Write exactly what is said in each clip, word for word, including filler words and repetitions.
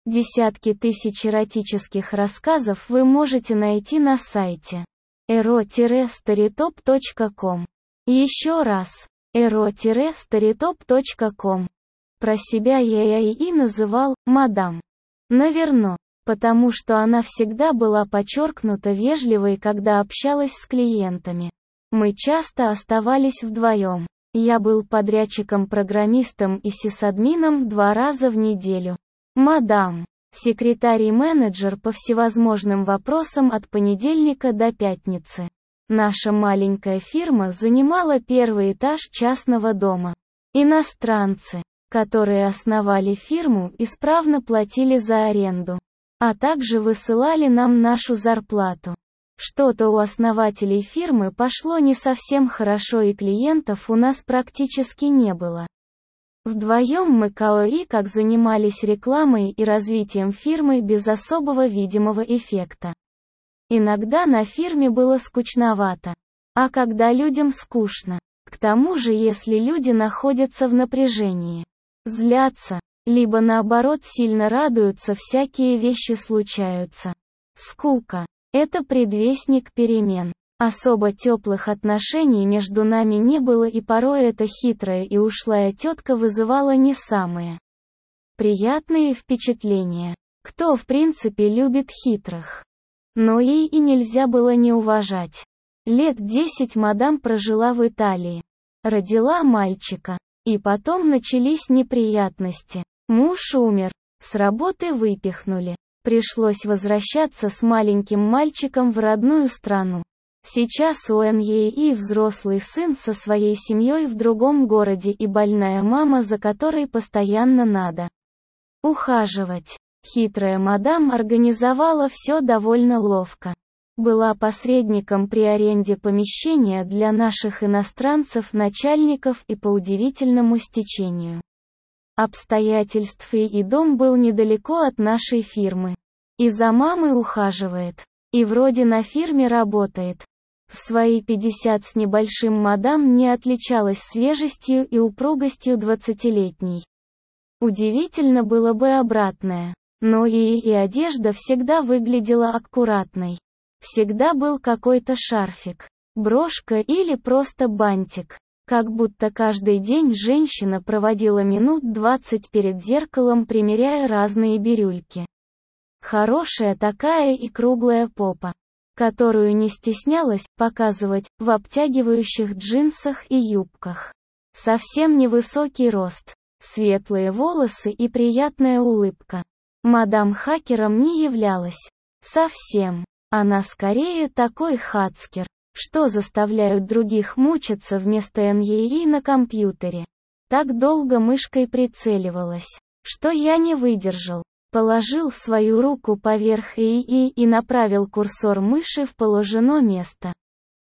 Десятки тысяч эротических рассказов вы можете найти на сайте эро старитоп точка ком. Еще раз, эро старитоп точка ком. Про себя я и называл «мадам». Наверно, потому что она всегда была подчеркнуто вежливой, когда общалась с клиентами. Мы часто оставались вдвоем. Я был подрядчиком-программистом и сисадмином два раза в неделю. Мадам, секретарь и менеджер по всевозможным вопросам от понедельника до пятницы. Наша маленькая фирма занимала первый этаж частного дома. Иностранцы, которые основали фирму, исправно платили за аренду, а также высылали нам нашу зарплату. Что-то у основателей фирмы пошло не совсем хорошо, и клиентов у нас практически не было. Вдвоем мы кое как занимались рекламой и развитием фирмы без особого видимого эффекта. Иногда на фирме было скучновато. А когда людям скучно, к тому же если люди находятся в напряжении, злятся, либо наоборот сильно радуются, всякие вещи случаются. Скука – это предвестник перемен. Особо теплых отношений между нами не было, и порой эта хитрая и ушлая тетка вызывала не самые приятные впечатления. Кто в принципе любит хитрых? Но ей и нельзя было не уважать. Лет десять мадам прожила в Италии. Родила мальчика. И потом начались неприятности. Муж умер. С работы выпихнули. Пришлось возвращаться с маленьким мальчиком в родную страну. Сейчас у нее взрослый сын со своей семьей в другом городе и больная мама, за которой постоянно надо ухаживать. Хитрая мадам организовала все довольно ловко. Была посредником при аренде помещения для наших иностранцев, начальников, и по удивительному стечению обстоятельств и дом был недалеко от нашей фирмы. И за мамой ухаживает, и вроде на фирме работает. В свои пятьдесят с небольшим мадам не отличалась свежестью и упругостью двадцатилетней. Удивительно было бы обратное. Но и, и одежда всегда выглядела аккуратной. Всегда был какой-то шарфик, брошка или просто бантик. Как будто каждый день женщина проводила минут двадцать перед зеркалом, примеряя разные бирюльки. Хорошая такая и круглая попа, которую не стеснялась показывать в обтягивающих джинсах и юбках. Совсем невысокий рост, светлые волосы и приятная улыбка. Мадам хакером не являлась. Совсем. Она скорее такой хацкер, что заставляют других мучиться вместо эн е и на компьютере. Так долго мышкой прицеливалась, что я не выдержал. Положил свою руку поверх и и и направил курсор мыши в положено место.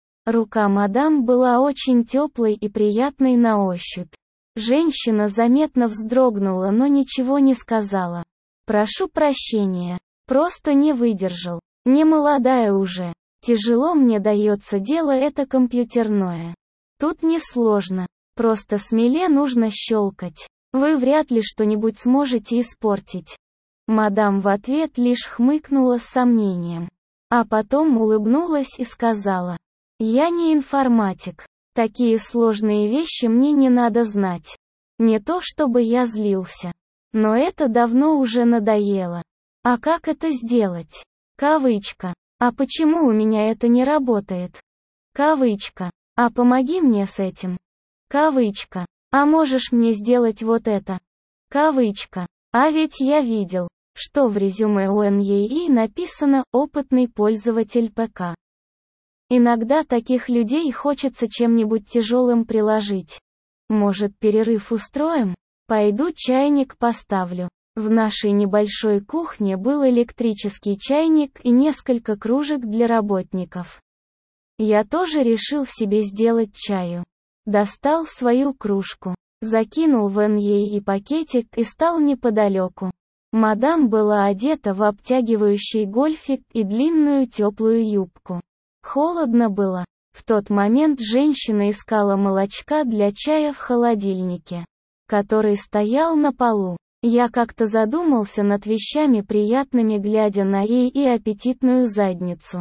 Рука мадам была очень теплой и приятной на ощупь. Женщина заметно вздрогнула, но ничего не сказала. «Прошу прощения, просто не выдержал. Не молодая уже. Тяжело мне дается дело это компьютерное. Тут несложно, просто смелее нужно щелкать. Вы вряд ли что-нибудь сможете испортить». Мадам в ответ лишь хмыкнула с сомнением. А потом улыбнулась и сказала: «Я не информатик. Такие сложные вещи мне не надо знать. Не то чтобы я злился. Но это давно уже надоело. А как это сделать? Кавычка. А почему у меня это не работает? Кавычка. А помоги мне с этим. Кавычка. А можешь мне сделать вот это? Кавычка. А ведь я видел, что в резюме у эн е и написано «опытный пользователь ПК». Иногда таких людей хочется чем-нибудь тяжелым приложить. Может, перерыв устроим? Пойду чайник поставлю. В нашей небольшой кухне был электрический чайник и несколько кружек для работников. Я тоже решил себе сделать чаю. Достал свою кружку, закинул в эн е и пакетик и стал неподалеку. Мадам была одета в обтягивающий гольфик и длинную теплую юбку. Холодно было. В тот момент женщина искала молочка для чая в холодильнике, который стоял на полу. Я как-то задумался над вещами приятными, глядя на ей и аппетитную задницу.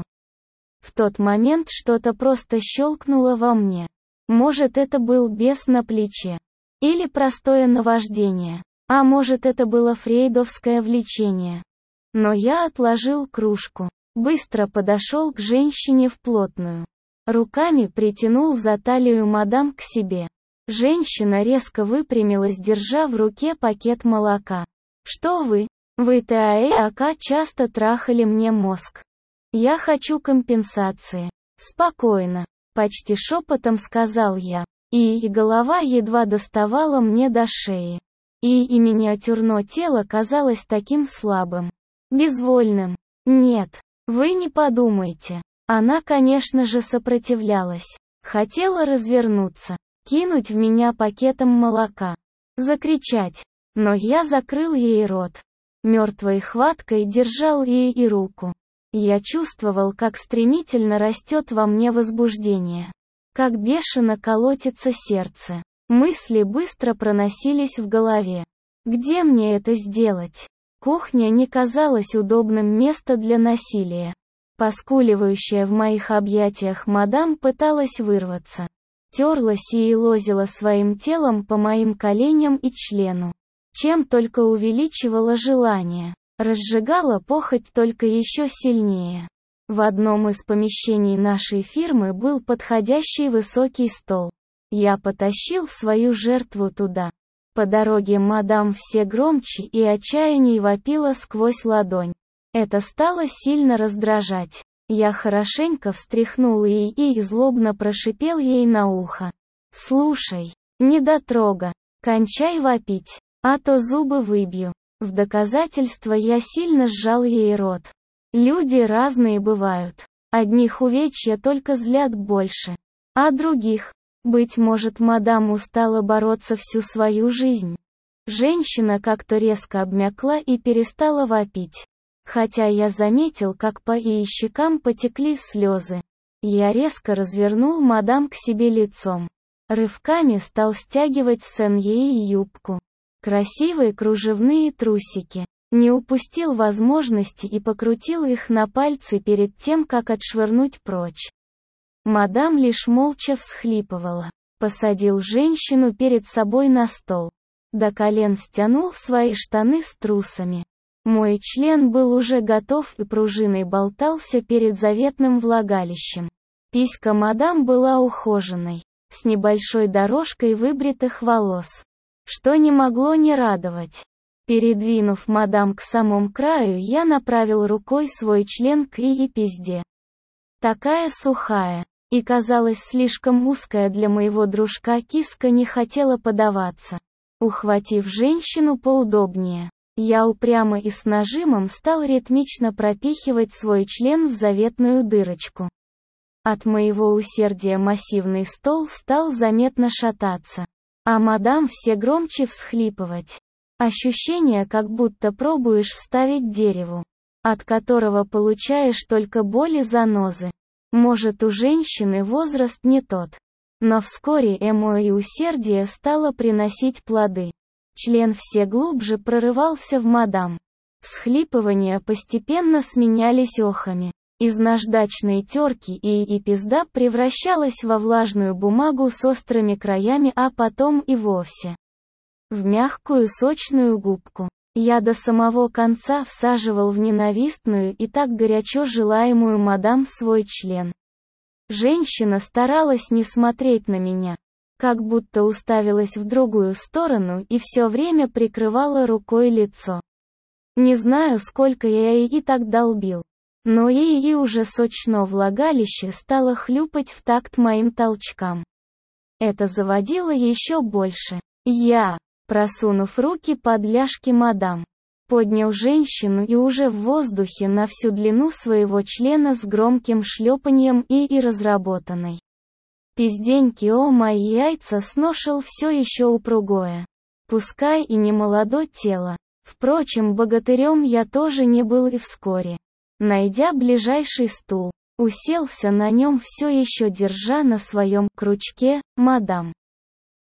В тот момент что-то просто щелкнуло во мне. Может, это был бес на плече. Или простое наваждение. А может, это было фрейдовское влечение. Но я отложил кружку. Быстро подошел к женщине вплотную. Руками притянул за талию мадам к себе. Женщина резко выпрямилась, держа в руке пакет молока. «Что вы? Вы ТАЭАК часто трахали мне мозг. Я хочу компенсации». «Спокойно», — почти шепотом сказал я. И, и голова едва доставала мне до шеи. И, и миниатюрное тело казалось таким слабым. Безвольным. «Нет, вы не подумайте». Она, конечно же, сопротивлялась. Хотела развернуться. Кинуть в меня пакетом молока. Закричать. Но я закрыл ей рот. Мертвой хваткой держал ей и руку. Я чувствовал, как стремительно растет во мне возбуждение. Как бешено колотится сердце. Мысли быстро проносились в голове. Где мне это сделать? Кухня не казалась удобным местом для насилия. Поскуливающая в моих объятиях мадам пыталась вырваться. Терлась и лозила своим телом по моим коленям и члену. Чем только увеличивала желание. Разжигала похоть только еще сильнее. В одном из помещений нашей фирмы был подходящий высокий стол. Я потащил свою жертву туда. По дороге мадам все громче и отчаянней вопила сквозь ладонь. Это стало сильно раздражать. Я хорошенько встряхнул ей и злобно прошипел ей на ухо. «Слушай, недотрога, кончай вопить, а то зубы выбью». В доказательство я сильно сжал ей рот. Люди разные бывают. Одних увечья только злят больше. А других, быть может, мадам устала бороться всю свою жизнь. Женщина как-то резко обмякла и перестала вопить. Хотя я заметил, как по ее щекам потекли слезы. Я резко развернул мадам к себе лицом. Рывками стал стягивать с ей юбку. Красивые кружевные трусики. Не упустил возможности и покрутил их на пальцы перед тем, как отшвырнуть прочь. Мадам лишь молча всхлипывала. Посадил женщину перед собой на стол. До колен стянул свои штаны с трусами. Мой член был уже готов и пружиной болтался перед заветным влагалищем. Писька мадам была ухоженной, с небольшой дорожкой выбритых волос, что не могло не радовать. Передвинув мадам к самому краю, я направил рукой свой член к ее пизде. Такая сухая, и казалась слишком узкая для моего дружка, киска не хотела подаваться. Ухватив женщину поудобнее, я упрямо и с нажимом стал ритмично пропихивать свой член в заветную дырочку. От моего усердия массивный стол стал заметно шататься, а мадам все громче всхлипывать. Ощущение, как будто пробуешь вставить дереву, от которого получаешь только боль и занозы. Может, у женщины возраст не тот. Но вскоре мое усердие стало приносить плоды. Член все глубже прорывался в мадам. Всхлипывания постепенно сменялись охами. Из наждачной терки и и пизда превращалась во влажную бумагу с острыми краями, а потом и вовсе в мягкую сочную губку. Я до самого конца всаживал в ненавистную и так горячо желаемую мадам свой член. Женщина старалась не смотреть на меня, как будто уставилась в другую сторону и все время прикрывала рукой лицо. Не знаю, сколько я ей и так долбил, но ей уже сочно влагалище стало хлюпать в такт моим толчкам. Это заводило еще больше. Я, просунув руки под ляжки мадам, поднял женщину и уже в воздухе на всю длину своего члена с громким шлепаньем и и разработанной пизденьки о мои яйца сношил все еще упругое. Пускай и не молодое тело. Впрочем, богатырем я тоже не был и вскоре, найдя ближайший стул, уселся на нем, все еще держа на своем крючке мадам.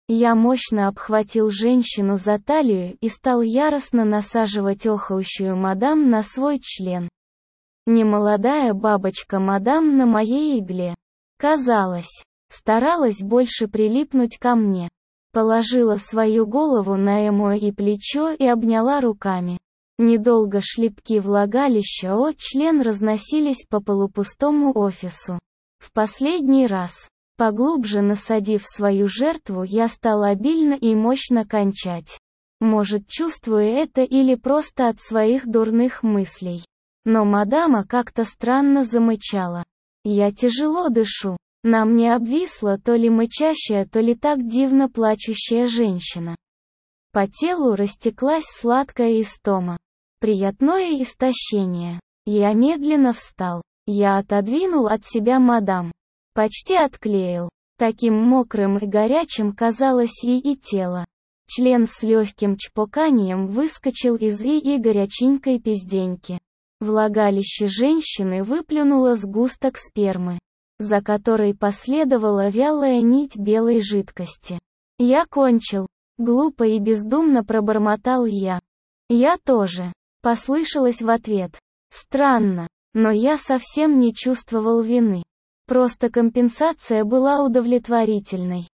Я мощно обхватил женщину за талию и стал яростно насаживать охающую мадам на свой член. Немолодая бабочка мадам на моей игле, казалось, старалась больше прилипнуть ко мне. Положила свою голову на мое и плечо и обняла руками. Недолго шлепки влагалища о член разносились по полупустому офису. В последний раз, поглубже насадив свою жертву, я стал обильно и мощно кончать. Может, чувствую это или просто от своих дурных мыслей. Но мадама как-то странно замычала. Я тяжело дышу. На мне обвисла то ли мычащая, то ли так дивно плачущая женщина. По телу растеклась сладкая истома. Приятное истощение. Я медленно встал. Я отодвинул от себя мадам. Почти отклеил. Таким мокрым и горячим казалось ей и тело. Член с легким чпоканием выскочил из и горяченькой пизденьки. Влагалище женщины выплюнуло сгусток спермы, за которой последовала вялая нить белой жидкости. «Я кончил», — глупо и бездумно пробормотал я. «Я тоже», — послышалось в ответ. Странно, но я совсем не чувствовал вины. Просто компенсация была удовлетворительной.